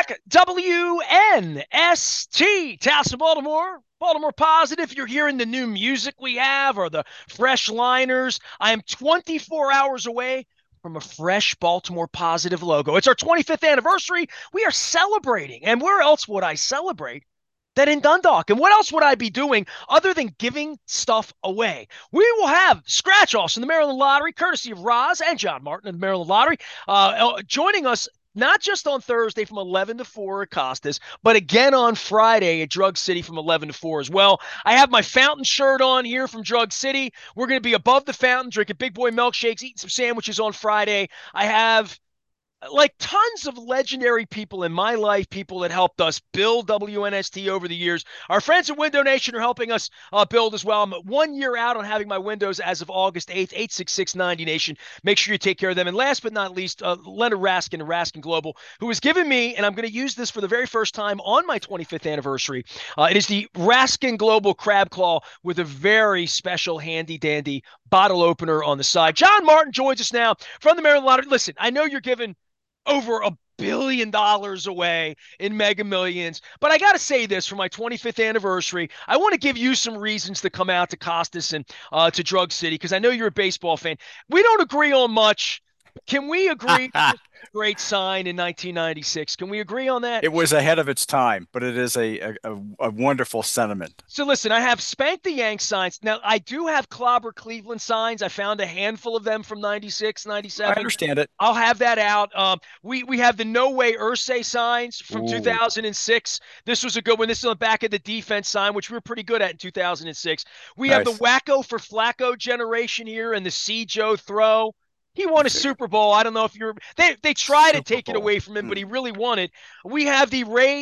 back. WNST, Towson, Baltimore. Baltimore Positive. You're hearing the new music we have or the fresh liners. I am 24 hours away from a fresh Baltimore Positive logo. It's our 25th anniversary. We are celebrating. And where else would I celebrate than in Dundalk? And what else would I be doing other than giving stuff away? We will have scratch offs in the Maryland Lottery, courtesy of Roz and John Martin of the Maryland Lottery, joining us not just on Thursday from 11 to 4 at Costas, but again on Friday at Drug City from 11 to 4 as well. I have my fountain shirt on here from Drug City. We're going to be above the fountain, drinking big boy milkshakes, eating some sandwiches on Friday. I have like tons of legendary people in my life, people that helped us build WNST over the years. Our friends at Window Nation are helping us build as well. I'm 1 year out on having my windows as of August 8th, 86690 Nation. Make sure you take care of them. And last but not least, Leonard Raskin of Raskin Global, who has given me, and I'm going to use this for the very first time on my 25th anniversary. It is the Raskin Global Crab Claw with a very special handy dandy bottle opener on the side. John Martin joins us now from the Maryland Lottery. Listen, I know you're giving over $1 billion away in Mega Millions. But I got to say this for my 25th anniversary. I want to give you some reasons to come out to Costas and to Drug City because I know you're a baseball fan. We don't agree on much. Can we agree? Great sign in 1996. Can we agree on that? It was ahead of its time, but it is a wonderful sentiment. So listen, I have Spank the Yank signs. Now, I do have Clobber Cleveland signs. I found a handful of them from 96, I 97. understand it. I'll have that out. We have the No Way Ursay signs from Ooh, 2006. This was a good one. This is on the back of the defense sign, which we were pretty good at in 2006. We have the nice. Wacko for Flacco generation here and the C. Joe throw. He won a Super Bowl. I don't know if you're. They try to Super take it Bowl. away from him, but Hmm. he really won it. We have the Ray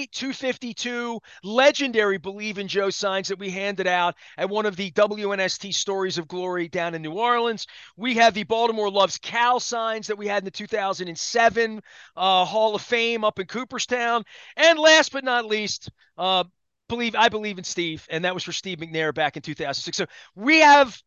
252 legendary Believe in Joe signs that we handed out at one of the WNST Stories of Glory down in New Orleans. We have the Baltimore Loves Cal signs that we had in the 2007 Hall of Fame up in Cooperstown. And last but not least, I believe in Steve, and that was for Steve McNair back in 2006. So we have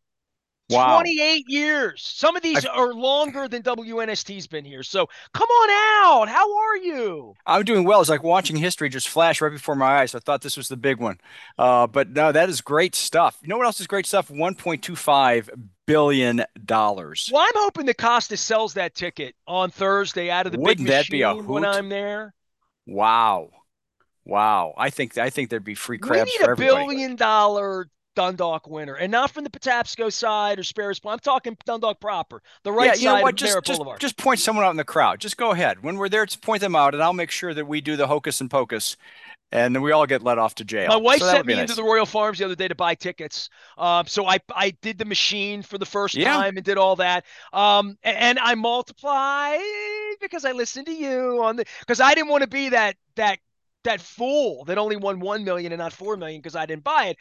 Wow. 28 years. Some of these I, are longer than WNST's been here. So come on out. How are you? I'm doing well. It's like watching history just flash right before my eyes. I thought this was the big one. But no, that is great stuff. You know what else is great stuff? $1.25 billion dollars. Well, I'm hoping that Costa sells that ticket on Thursday out of the big Wouldn't that be a machine when hoot? I'm there. Wow. Wow. I think there'd be free We crabs need a for everybody. $1 billion Dundalk winner, and not from the Patapsco side or Sparrows. I'm talking Dundalk proper, the Yeah, right you know side what? of Just Merritt just Boulevard. just point someone out in the crowd. Just go ahead. When we're there to point them out, and I'll make sure that we do the hocus and pocus, and then we all get let off to My jail. wife So that sent would be me into nice. the Royal Farms the other day to buy tickets. So I did the machine for the first Yeah. time and did all that. And I multiply because I listened to you on the because I didn't want to be that fool that only won 1 million and not 4 million because I didn't buy it.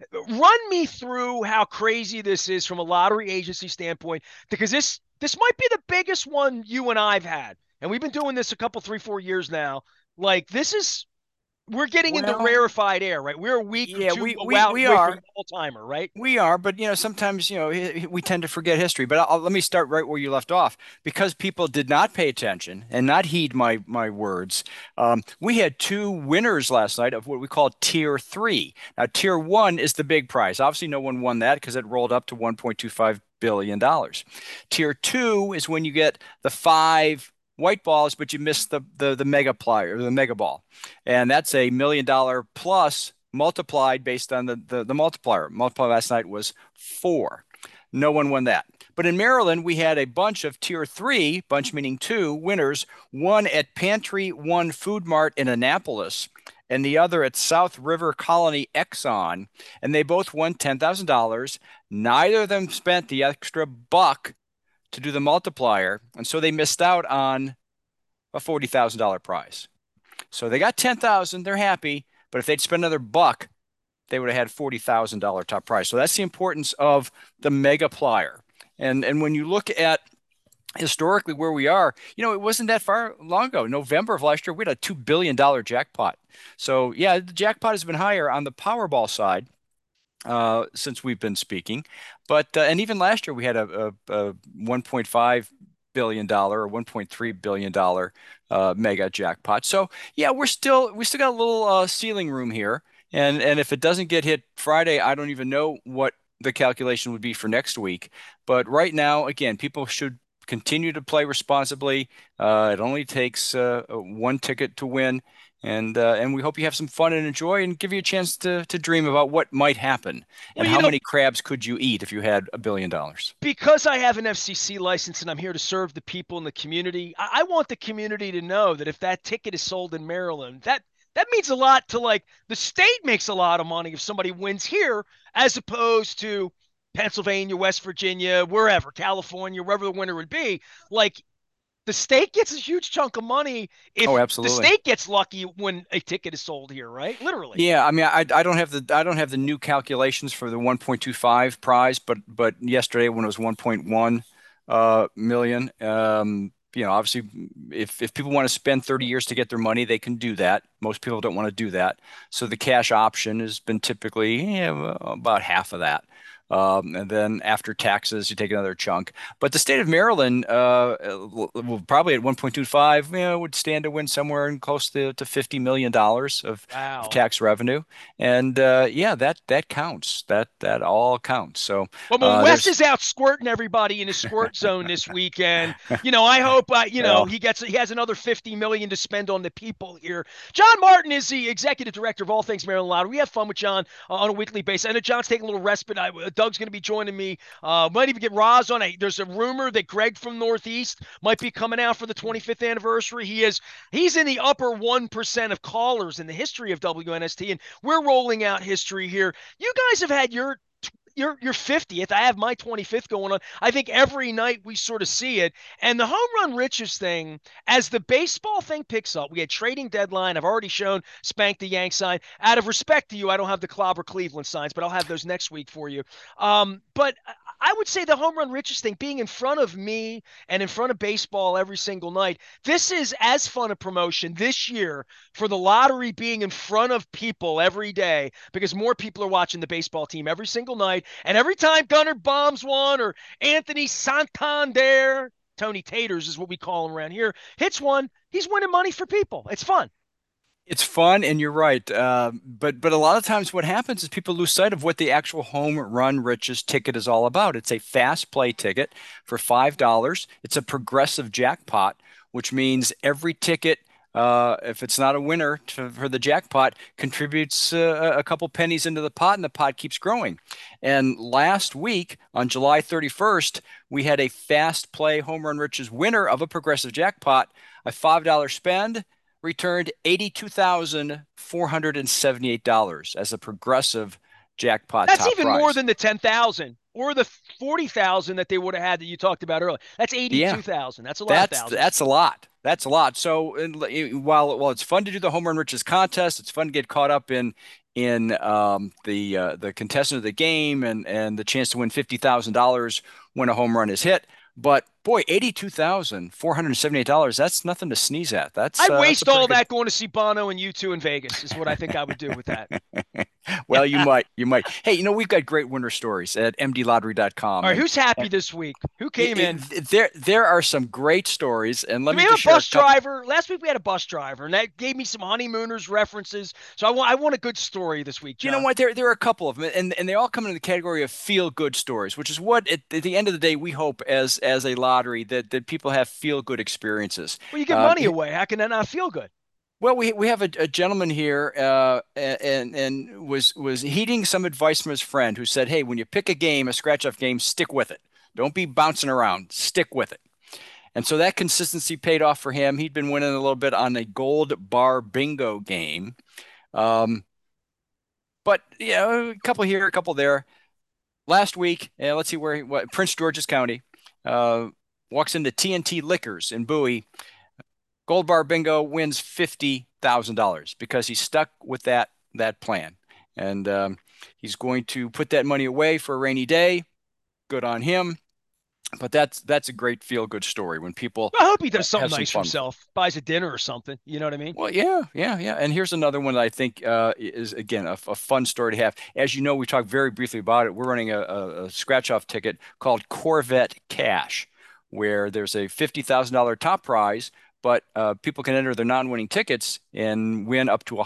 Run me through how crazy this is from a lottery agency standpoint because this might be the biggest one you and I've had, and we've been doing this a couple 3 4 years now. Like this is we're getting into Well, rarefied air, right? We're a week or yeah, two we we we away from are. an all timer, right? We are, but sometimes we tend to forget history. But let me start right where you left off, because people did not pay attention and not heed my words. We had two winners last night of what we call Tier Three. Now, Tier One is the big prize. Obviously, no one won that because it rolled up to $1.25 billion. Tier Two is when you get the five white balls, but you miss the mega plier, the mega ball, and that's $1 million plus multiplied based on the multiplier. Multiplier last night was four. No one won that. But in Maryland, we had a bunch of tier three, bunch meaning two, winners. One at Pantry One Food Mart in Annapolis, and the other at South River Colony Exxon. And they both won $10,000. Neither of them spent the extra buck to do the multiplier. And so they missed out on a $40,000 prize. So they got 10,000, they're happy, but if they'd spent another buck, they would have had $40,000 top prize. So that's the importance of the mega plier. And when you look at historically where we are, it wasn't that far long ago. November of last year, we had a $2 billion jackpot. So yeah, the jackpot has been higher on the Powerball side since we've been speaking. But and even last year we had a 1.5 billion or $1.3 billion mega jackpot. So yeah, we still got a little ceiling room here. And if it doesn't get hit Friday, I don't even know what the calculation would be for next week. But right now, again, people should continue to play responsibly. It only takes one ticket to win, and we hope you have some fun and enjoy, and give you a chance to dream about what might happen Well, and how many crabs could you eat if you had $1 billion. because I have an FCC license and I'm here to serve the people in the community, I want the community to know that if that ticket is sold in Maryland, that means a lot to like the state makes a lot of money if somebody wins here as opposed to Pennsylvania, West Virginia, wherever, California, wherever the winner would be. Like the state gets a huge chunk of money Oh, if the absolutely. state gets lucky when a ticket is sold here, right? Literally. Yeah, I mean, I don't have the new calculations for the 1.25 prize, but yesterday when it was 1.1 million, obviously if people want to spend 30 years to get their money, they can do that. Most people don't want to do that. So the cash option has been typically about half of that. And then after taxes, you take another chunk. But the state of Maryland, will probably at 1.25, would stand to win somewhere in close to $50 million of Wow. tax revenue. And yeah, that counts. That all counts. So Well, Wes there's is out squirting everybody in his squirt zone this weekend. I hope well, he has another 50 million to spend on the people here. John Martin is the executive director of all things Maryland Lottery. We have fun with John on a weekly basis. I know John's taking a little respite. Doug's going to be joining me. Might even get Roz on. There's a rumor that Greg from Northeast might be coming out for the 25th anniversary. He's in the upper 1% of callers in the history of WNST, and we're rolling out history here. You guys have had your 50th. I have my 25th going on. I think every night we sort of see it. And the home run riches thing, as the baseball thing picks up, we had trading deadline. I've already shown Spank the Yank sign. Out of respect to you, I don't have the Clobber Cleveland signs, but I'll have those next week for you. But I would say the home run riches thing, being in front of me and in front of baseball every single night, this is as fun a promotion this year for the lottery being in front of people every day because more people are watching the baseball team every single night. And every time Gunnar bombs one or Anthony Santander, Tony Taters is what we call him around here, hits one, he's winning money for people. It's fun. it's fun, and you're right. But a lot of times, what happens is people lose sight of what the actual home run riches ticket is all about. It's a fast play ticket for $5. It's a progressive jackpot, which means every ticket, if it's not a winner for the jackpot, contributes a couple pennies into the pot, and the pot keeps growing. And last week, on July 31st, we had a fast play home run riches winner of a progressive jackpot, a $5 spend returned $82,478 as a progressive jackpot That's top even more prize. than the 10,000 or the 40,000 that they would have had that you talked about earlier. That's Yeah, 82,000. That's a lot of that's thousands. that's a lot. That's a lot. So while it's fun to do the home run riches contest, it's fun to get caught up in the contestant of the game and the chance to win $50,000 when a home run is hit. But boy, $82,478, that's nothing to sneeze at. That's I'd that's a waste pretty all good. that going to see Bono and U2 in Vegas, is what I think I would do with that. Well, you might, you might. Hey, we've got great winter stories at All mdlottery.com, right, who's and happy this week? Who came in? there are some great stories, and let Do we me have just a share a bus couple. driver? Last week we had a bus driver, and that gave me some honeymooners references. So I want a good story this week, You know John. what? There are a couple of them, and they all come into the category of feel good stories, which is what at the end of the day we hope as a lottery that people have feel good experiences. Well, you give Um, money away. How can that not feel good? Well, we have a gentleman here, and was heeding some advice from his friend who said, "Hey, when you pick a game, a scratch off game, stick with it. Don't be bouncing around. Stick with it." And so that consistency paid off for him. He'd been winning a little bit on a gold bar bingo game, um, but a couple here, a couple there. Last week, let's see what Prince George's County, uh, walks into TNT Liquors in Bowie. Gold Bar Bingo wins $50,000 because he stuck with that plan, and he's going to put that money away for a rainy day. Good on him. But that's a great feel good story when people I hope he does something have some nice for fun with it. himself, buys a dinner or something. You know what I mean? Well, yeah, yeah, yeah. And here's another one that I think is again a fun story to have. As you know, we talked very briefly about it. We're running a scratch off ticket called Corvette Cash, where there's a $50,000 top prize, but people can enter their non-winning tickets and win up to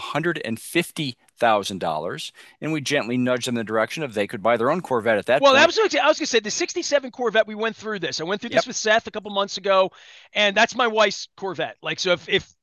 $150,000. And we gently nudge them in the direction of they could buy their own Corvette at that Well, point. absolutely. I was going to say the 67 Corvette, we went through this. I went through Yep. this with Seth a couple months ago, and that's my wife's Corvette. Like, so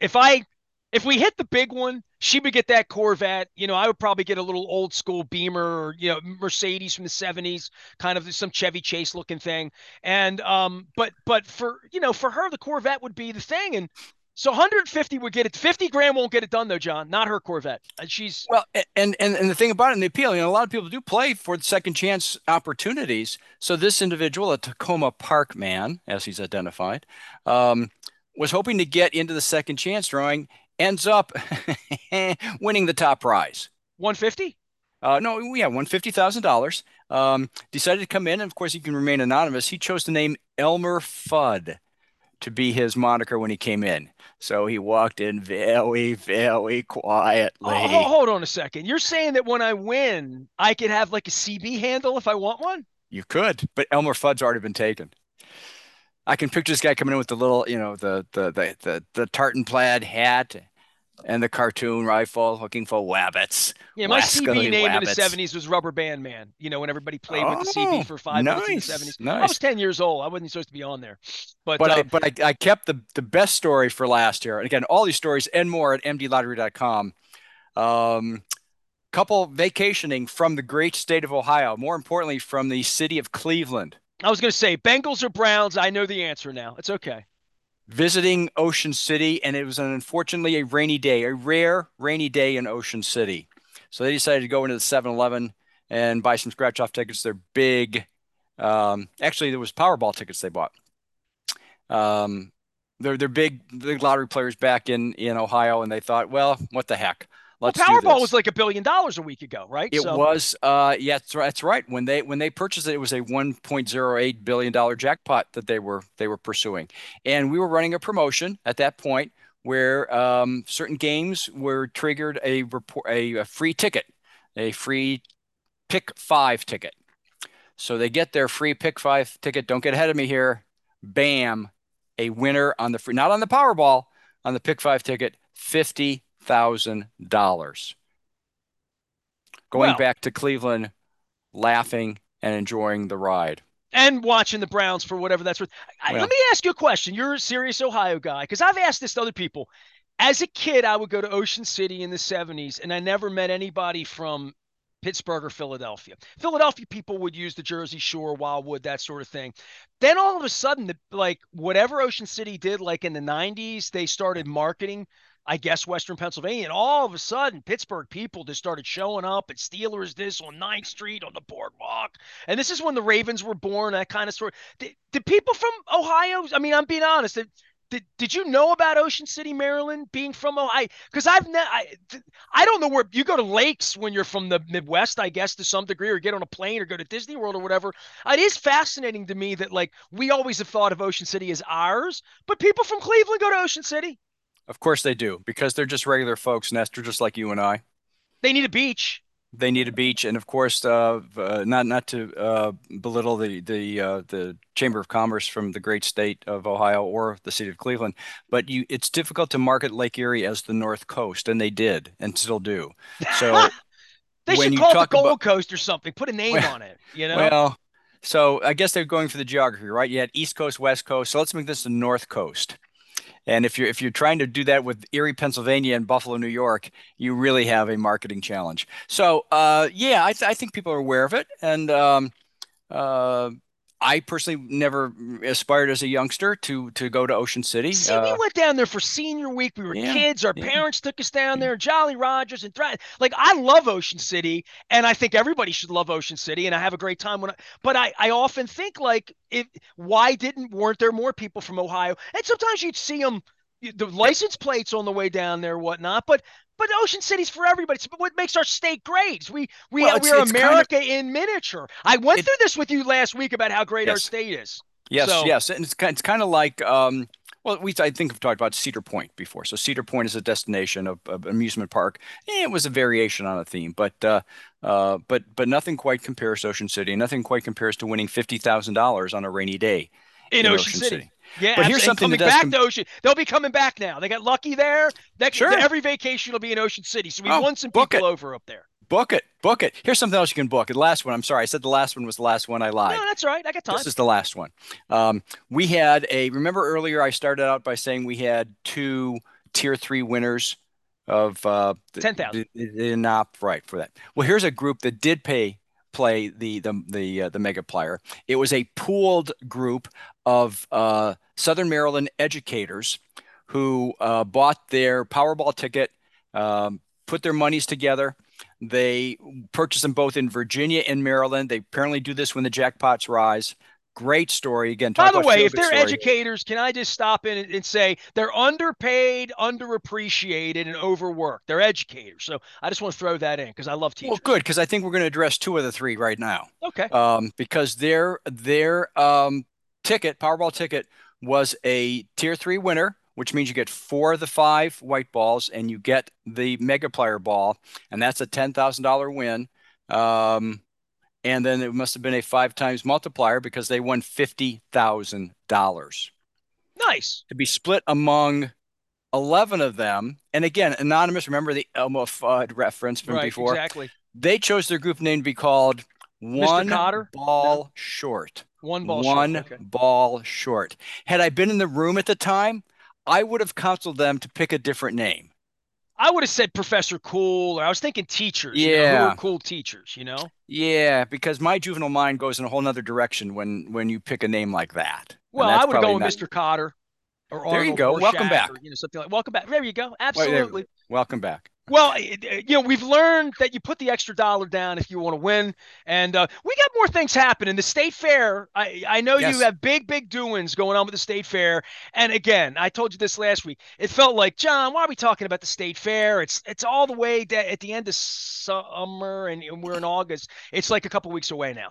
if we hit the big one, she would get that Corvette. I would probably get a little old school Beamer or, Mercedes from the 70s, kind of some Chevy Chase looking thing. And but for her, the Corvette would be the thing. And so 150 would get it. 50 grand won't get it done though, John. Not her Corvette. And she's Well, and the thing about it and the appeal, a lot of people do play for the second chance opportunities. So this individual, a Tacoma Park man, as he's identified, um, was hoping to get into the second chance drawing, ends up winning the top prize. 150. No, yeah, won $50,000. Decided to come in, and of course, he can remain anonymous. He chose the name Elmer Fudd to be his moniker when he came in. So he walked in very, very Oh, quietly. hold on a second. You're saying that when I win, I could have like a CB handle if I want one? You could, but Elmer Fudd's already been taken. I can picture this guy coming in with the little, the tartan plaid hat and the cartoon rifle, looking for wabbits, Yeah, my CB wascally name in the wabbits. 70s was Rubber Band Man. When everybody played with the CB Oh, for 5 minutes in the nice, 70s. I was nice. 10 years old. I wasn't supposed to be on there. But But I kept the best story for last here. And again, all these stories and more at mdlottery.com. Um, Couple vacationing from the great state of Ohio, more importantly, from the city of Cleveland, I was going to say Bengals or Browns. I know the answer now. It's okay. visiting Ocean City, and it was unfortunately a rainy day, a rare rainy day in Ocean City. So they decided to go into the 7-Eleven and buy some scratch off tickets. They're big. Actually, there was Powerball tickets they bought. Um, they're big lottery players back in Ohio, and they thought, well, what the heck? Well, Let's do Powerball was this. like $1 billion a week ago, right? It So was, yeah, that's right. When they purchased it, it was a $1.08 billion jackpot that they were pursuing, and we were running a promotion at that point where certain games were triggered a free ticket, a free pick five ticket. So they get their free pick five ticket. Don't get ahead of me here. Bam, a winner on the free, not on the Powerball, on the pick five ticket, $50,000 going well, back to Cleveland, laughing and enjoying the ride. and watching the Browns for whatever that's worth. Let Well, me ask you a question. You're a serious Ohio guy because I've asked this to other people. As a kid, I would go to Ocean City in the 70s, and I never met anybody from Pittsburgh or Philadelphia. Philadelphia people would use the Jersey Shore, Wildwood, that sort of thing. Then all of a sudden, like whatever Ocean City did, like in the 90s, they started marketing, I guess, Western Pennsylvania. And all of a sudden, Pittsburgh people just started showing up at Steelers this on 9th Street on the boardwalk. And this is when the Ravens were born, that kind of story. Did people from Ohio, I mean, I'm being honest, did you know about Ocean City, Maryland, being from Ohio? Because I don't know where you go to lakes when you're from the Midwest, I guess, to some degree, or get on a plane or go to Disney World or whatever. It is fascinating to me that like we always have thought of Ocean City as ours, but people from Cleveland go to Ocean City. of course they do because they're just regular folks, Nestor, just like you and I. They need a beach. They need a beach, and of course, not to belittle the Chamber of Commerce from the great state of Ohio or the city of Cleveland, but it's difficult to market Lake Erie as the North Coast, and they did and still do. So They when should you call it the talk about Gold Coast or something. Put a name well, on it, you know? well, so I guess they're going for the geography, right? You had East Coast, West Coast. So let's make this the North Coast. And if you're trying to do that with Erie, Pennsylvania and Buffalo, New York, you really have a marketing challenge. So yeah, I think people are aware of it, and uh, I personally never aspired as a youngster to go to Ocean City. See, we went down there for senior week. We were Yeah, kids. Our yeah, parents took us down there, Jolly Rogers and like I love Ocean City, and I think everybody should love Ocean City, and I have a great time but I often think like if why didn't weren't there more people from Ohio? And sometimes you'd see them, the yep. license plates on the way down there, whatnot. But Ocean City's for everybody. It's what makes our state great. Well, We are it's kind of America in miniature. I went it. through this with you last week about how great our Yes. state is. Yes, So yes, and it's kind of like well, I think we've talked about Cedar Point before. So Cedar Point is a destination of amusement park. It was a variation on a theme, but nothing quite compares to Ocean City. Nothing quite compares to winning $50,000 on a rainy day. in in Ocean Ocean City. City. Yeah, But here's absolutely. And something that coming does back come. to Ocean, they'll be coming back now. They got lucky there. Sure. Every vacation will be in Ocean City. So we Oh, won some book people it. over up there. Book it. Book it. Here's something else you can book. The last one. I'm sorry. I said the last one was the last one. I No, lied. that's all right. I got time. This is the last one. We had a, remember earlier I started out by saying we had two tier three winners of 10,000. the not right for that. Well, here's a group that did play the mega player. It was a pooled group of Southern Maryland educators who bought their Powerball ticket, put their monies together. They purchased them both in Virginia and Maryland. They apparently do this when the jackpots rise. Great story. Again, talk By the about way, feel if good they're story. educators, can I just stop in and say they're underpaid, underappreciated, and overworked? They're educators. So I just want to throw that in because I love Well, good, teachers. because I think we're going to address two of the three right now. Okay. Because their ticket, Powerball ticket, was a tier three winner, which means you get four of the five white balls, and you get the mega player ball, and that's a $10,000 win. Um, and then it must have been a five times multiplier because they won $50,000 Nice. to be split among 11 of them. And again, anonymous, remember the Elmo Fudd reference from Right. before? Exactly. They chose their group name to be called Mr. One Cotter? No. Ball Short. One ball short. One Okay. Ball Short. Had I been in the room at the time, I would have counseled them to pick a different name. I would have said Professor Cool, or I was thinking teachers, who are Yeah. cool teachers. Yeah, because my juvenile mind goes in a whole nother direction when you pick a name like that. And Well, I that's would have probably gone with not. Mr. Cotter or There you Arnold go. Welcome Rorschach or back. something like. Welcome back. There you go. Well, there, Absolutely. welcome back. Well, we've learned that you put the extra dollar down if you want to win, and we got more things happening. The state fair. I know you Yes. have big doings going on with the state fair, and again, I told you this last week. It felt like, John, why are we talking about the state fair? It's all the way at the end of summer, and we're in August. It's like a couple weeks away now.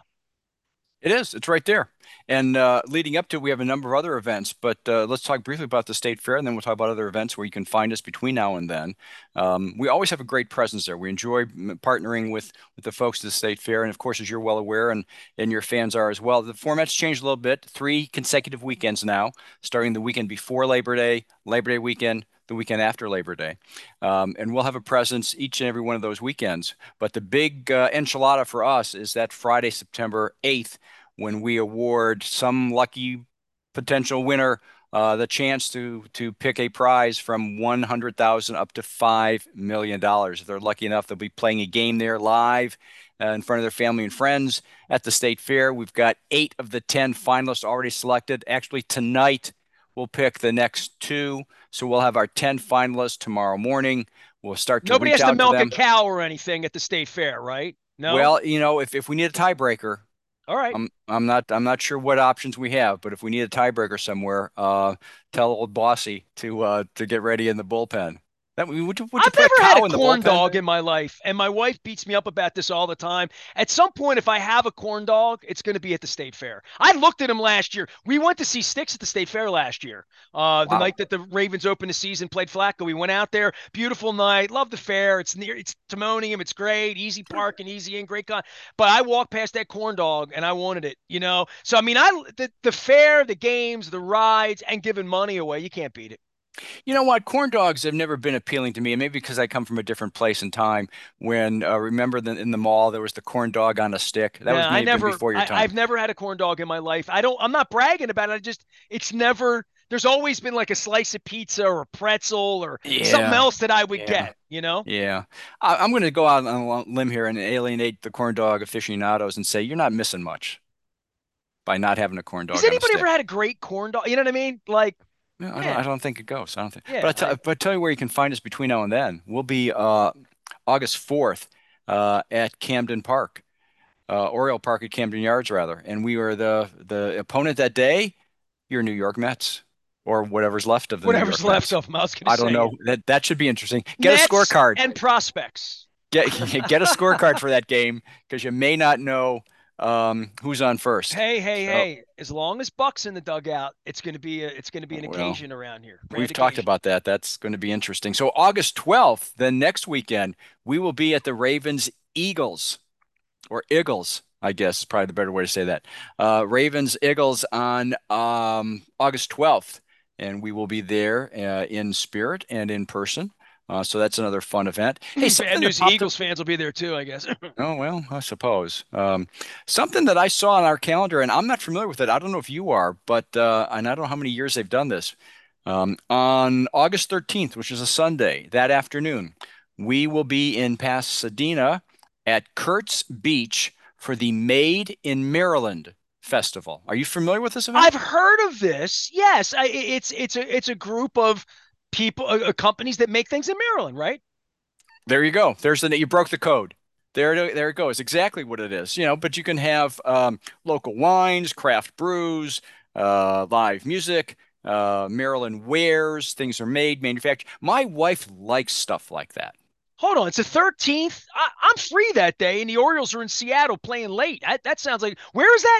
It is. It's right there. And leading up to, we have a number of other events, but let's talk briefly about the state fair, and then we'll talk about other events where you can find us between now and then. We always have a great presence there. We enjoy partnering with the folks at the state fair, and of course, as you're well aware, and your fans are as well, the format's changed a little bit. 3 consecutive weekends now, starting the weekend before Labor Day weekend, the weekend after Labor Day. And we'll have a presence each and every one of those weekends. But the big enchilada for us is that Friday, September 8th, when we award some lucky potential winner the chance to pick a prize from 100,000 up to $5 million. If they're lucky enough, they'll be playing a game there live in front of their family and friends at the state fair. We've got 8 of the 10 finalists already selected. Actually, tonight we'll pick the next 2. So we'll have our 10 finalists tomorrow morning. We'll start to Nobody reach has to out to milk a them. cow or anything at the state fair, right? No. Well, if we need a tiebreaker, All right. I'm not sure what options we have, but if we need a tiebreaker somewhere, tell old Bossy to get ready in the bullpen. Would you I've put a never had a cow in the corn bullpen? dog in my life, and my wife beats me up about this all the time. At some point, if I have a corn dog, it's going to be at the state fair. I looked at him last year. We went to see Sticks at the state fair last year. The Wow. night that the Ravens opened the season, played Flacco. We went out there. Beautiful night. Love the fair. It's Timonium. It's great. Easy parking, easy in, great con. But I walked past that corn dog and I wanted it. So I mean, the fair, the games, the rides, and giving money away, you can't beat it. You know what? Corn dogs have never been appealing to me, and maybe because I come from a different place and time. When remember in the mall there was the corn dog on a stick. That Yeah, was maybe before your time. I've never had a corn dog in my life. I'm not bragging about it. It's never, there's always been like a slice of pizza or a pretzel or something Yeah, else that I would yeah, get. yeah. I'm going to go out on a limb here and alienate the corn dog aficionados and say you're not missing much by not having a corn Has dog on a anybody ever stick. had a great corn dog? You know what I mean? Like, No, I don't. yeah, I don't think it goes. I don't think. yeah. But I tell you where you can find us between now and then. We'll be August 4th at Camden Park, Oriole Park at Camden Yards rather, and we were the opponent that day. Your New York Mets, or whatever's left of the New Whatever's York left Mets. of them, I was going to I don't say know. That should be interesting. Get a Mets scorecard. and prospects. Get get a scorecard for that game because you may not know who's on first. So, Hey. As long as Buck's in the dugout, it's going to be an well, occasion around here. Grand we've talked occasion. about that. That's going to be interesting. So August 12th, then next weekend, we will be at the Ravens Eagles or Eagles. I guess is probably the better way to say that. Ravens Eagles on August 12th, and we will be there in spirit and in person. So that's another fun event. Hey, Bad something that news, the popped up. Eagles fans will be there too, I guess. Oh, well, I suppose. Something that I saw on our calendar, and I'm not familiar with it. I don't know if you are, but and I don't know how many years they've done this. On August 13th, which is a Sunday, that afternoon, we will be in Pasadena at Kurt's Beach for the Made in Maryland Festival. Are you familiar with this event? I've heard of this. Yes, it's a group of people, companies that make things in Maryland, right? There you go. You broke the code. There it goes. Exactly what it is. But you can have local wines, craft brews, live music, Maryland wares, things are made, manufactured. My wife likes stuff like that. Hold on, it's the 13th. I'm free that day, and the Orioles are in Seattle playing late. That sounds like where is that?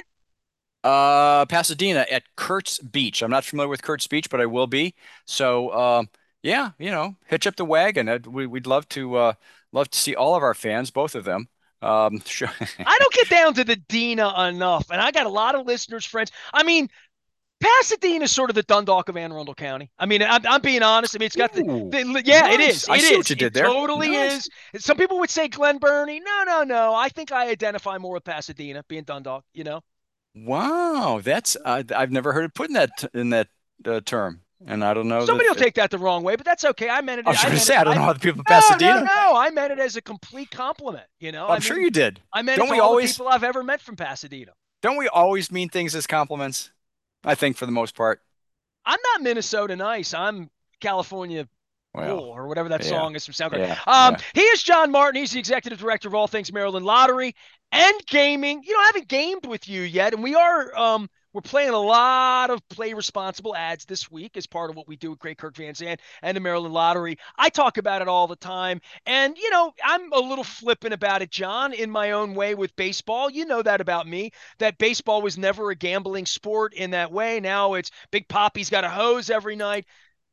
Pasadena at Kurt's Beach. I'm not familiar with Kurt's Beach, but I will be. So, yeah, hitch up the wagon. We'd love to see all of our fans, both of them. Sure. I don't get down to the Dina enough, and I got a lot of listeners, friends. I mean, Pasadena is sort of the Dundalk of Anne Arundel County. I mean, I'm being honest. I mean, it's got Ooh, yeah, it nice. is. I It see what is. you did It there. totally Nice. is. Some people would say Glen Burnie. No, no, no. I think I identify more with Pasadena, being Dundalk, you know? Wow, that's I've never heard it put in that term, and I don't know Somebody that. will take that the wrong way, but that's okay. I meant I it. was I going to meant say it. I don't know how the people in No, no, Pasadena. no. I meant it as a complete compliment. I'm sure you did. I meant it Don't to we all the always people I've ever met from Pasadena. don't we always mean things as compliments? I think for the most part. I'm not Minnesota nice. I'm California Well, Bull or whatever that yeah, song is from SoundCloud. yeah, yeah. He is John Martin. He's the executive director of all things Maryland Lottery and gaming. I haven't gamed with you yet, and we're playing a lot of play responsible ads this week as part of what we do with Great Kirk Van Zandt and the Maryland Lottery. I talk about it all the time, and I'm a little flippant about it, John, in my own way with baseball. You know that about me. That baseball was never a gambling sport in that way. Now it's Big Poppy's got a hose every night,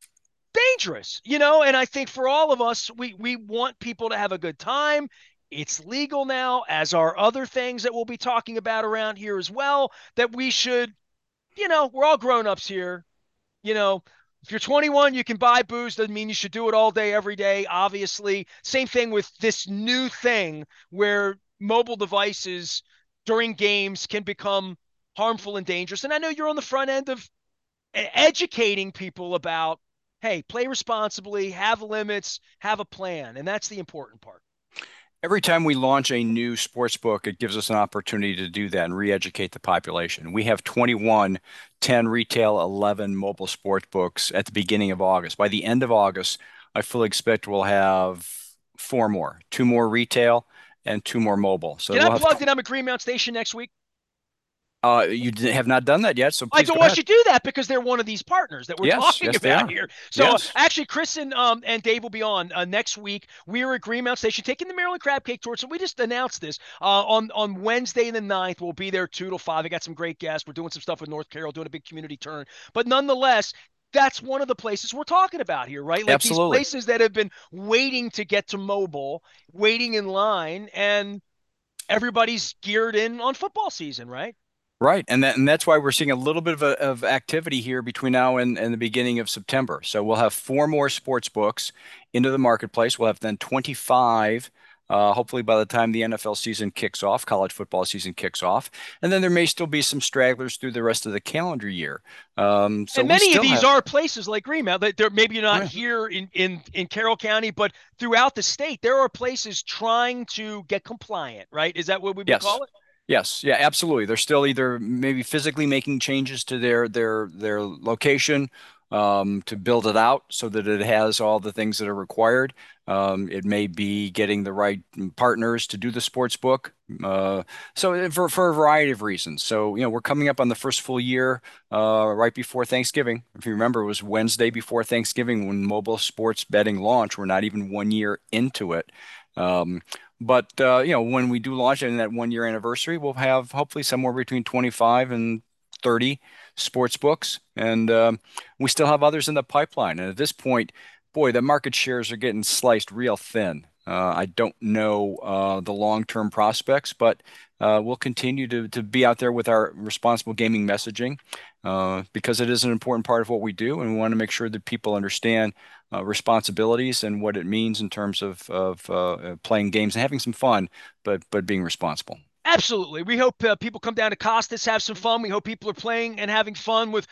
dangerous, and I think for all of us, we want people to have a good time. It's legal now, as are other things that we'll be talking about around here as well, that we should, we're all grown-ups here. you know if you're 21, you can buy booze. Doesn't mean you should do it all day every day, obviously. Same thing with this new thing where mobile devices during games can become harmful and dangerous, and I know you're on the front end of educating people about, hey, play responsibly, have limits, have a plan. And that's the important part. Every time we launch a new sports book, it gives us an opportunity to do that and re-educate the population. We have 21, 10 retail, 11 mobile sports books at the beginning of August. By the end of August, I fully expect we'll have four more, two more retail and two more mobile. So Can I we'll have, plug that I'm at Greenmount Station next week? have not done that yet, so I please don't go want ahead. you to do that because they're one of these partners that we're Yes, talking yes, they about are. here. So Yes. actually, Chris and Dave will be on next week. We are at Greenmount Station taking the Maryland Crab Cake Tour. So we just announced this on Wednesday the 9th. We'll be there 2 till 5. I got some great guests. We're doing some stuff with North Carroll, doing a big community turn. But nonetheless, that's one of the places we're talking about here, right? Like these Absolutely. places that have been waiting to get to mobile, waiting in line, and everybody's geared in on football season, right? Right. And that's why we're seeing a little bit of activity here between now and the beginning of September. So we'll have four more sports books into the marketplace. We'll have then 25, hopefully by the time the NFL season kicks off, college football season kicks off. And then there may still be some stragglers through the rest of the calendar year. So And we many of still these have, are places like Greenmount that they're maybe oh, not yeah. here in Carroll County, but throughout the state, there are places trying to get compliant, right? Is that what we would Yes. call it? Yes, yeah, absolutely. They're still either maybe physically making changes to their location to build it out so that it has all the things that are required. It may be getting the right partners to do the sports book. So for a variety of reasons. So we're coming up on the first full year right before Thanksgiving. If you remember, it was Wednesday before Thanksgiving when mobile sports betting launched. We're not even 1 year into it. Um, but when we do launch it in that 1 year anniversary, we'll have hopefully somewhere between 25 and 30 sports books. And we still have others in the pipeline. And at this point, boy, the market shares are getting sliced real thin. I don't know the long-term prospects, but we'll continue to be out there with our responsible gaming messaging because it is an important part of what we do, and we want to make sure that people understand responsibilities and what it means in terms of playing games and having some fun, but being responsible. Absolutely. We hope people come down to Costas, have some fun. We hope people are playing and having fun with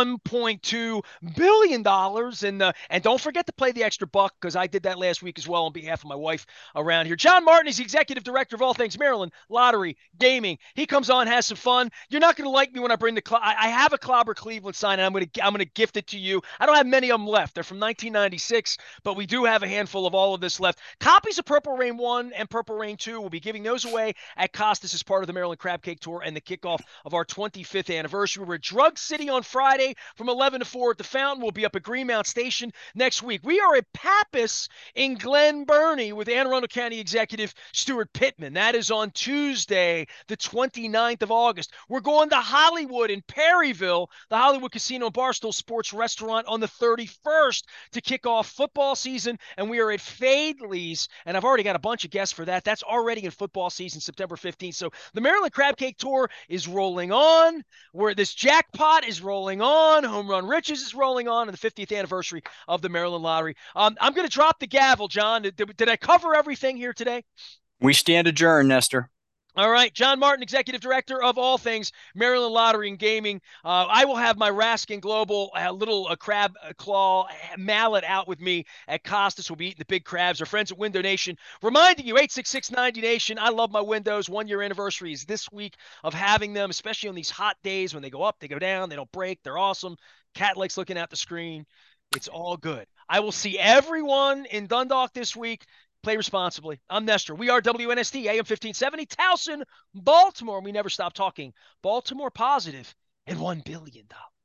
$1.2 billion. And don't forget to play the extra buck because I did that last week as well on behalf of my wife around here. John Martin is the executive director of all things Maryland Lottery Gaming. He comes on, has some fun. You're not going to like me when I bring the I have a Clobber Cleveland sign, and I'm gonna gift it to you. I don't have many of them left. They're from 1996, but we do have a handful of all of this left. Copies of Purple Rain 1 and Purple Rain 2. We'll be giving those away at Costas. This is part of the Maryland Crab Cake Tour and the kickoff of our 25th anniversary. We're at Drug City on Friday from 11 to 4 at the Fountain. We'll be up at Greenmount Station next week. We are at Pappas in Glen Burnie with Anne Arundel County Executive Stuart Pittman. That is on Tuesday, the 29th of August. We're going to Hollywood in Perryville, the Hollywood Casino and Barstool Sports Restaurant on the 31st to kick off football season. And we are at Fadley's, and I've already got a bunch of guests for that. That's already in football season, September 15th. So the Maryland Crab Cake Tour is rolling on, where this jackpot is rolling on, Home Run Riches is rolling on, and the 50th anniversary of the Maryland Lottery. I'm going to drop the gavel, John. Did I cover everything here today? We stand adjourned, Nestor. All right, John Martin, Executive Director of all things Maryland Lottery and Gaming. I will have my Raskin Global little crab claw mallet out with me at Costas. We'll be eating the big crabs. Our friends at Window Nation reminding you, 86690 Nation. I love my windows. 1 year anniversary is this week of having them, especially on these hot days when they go up, they go down, they don't break. They're awesome. Cat likes looking at the screen. It's all good. I will see everyone in Dundalk this week. Play responsibly. I'm Nestor. We are WNST AM 1570, Towson, Baltimore. We never stop talking Baltimore positive and $1 billion.